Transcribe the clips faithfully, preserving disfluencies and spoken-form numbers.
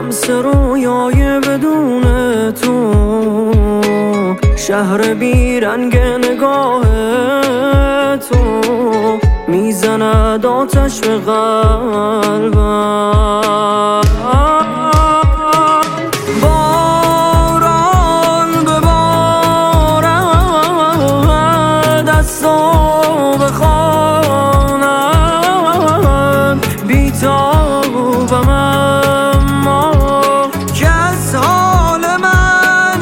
لمس رویای بدون تو، شهر بیرنگ نگاه تو میزند آتش به قلبم. باران ببارد دستو بخوانم، بیتابم اما کس حال من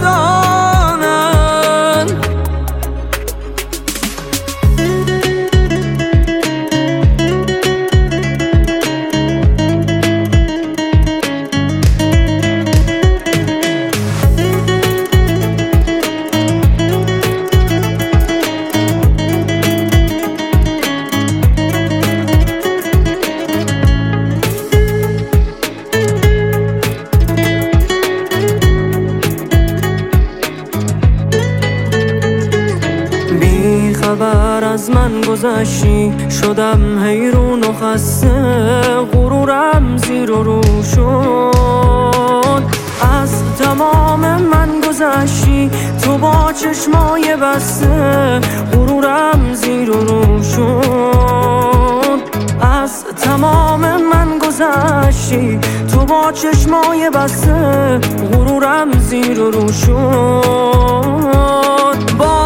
ندانند. خبر از من گذشتی، شدم حیرون و خسته، غرورم زیر و رو شد. از تمام من گذشتی تو با چشمای بسته، غرورم زیر و رو شد. از تمام من گذشتی تو با چشمای بسته، غرورم زیر و رو شد. با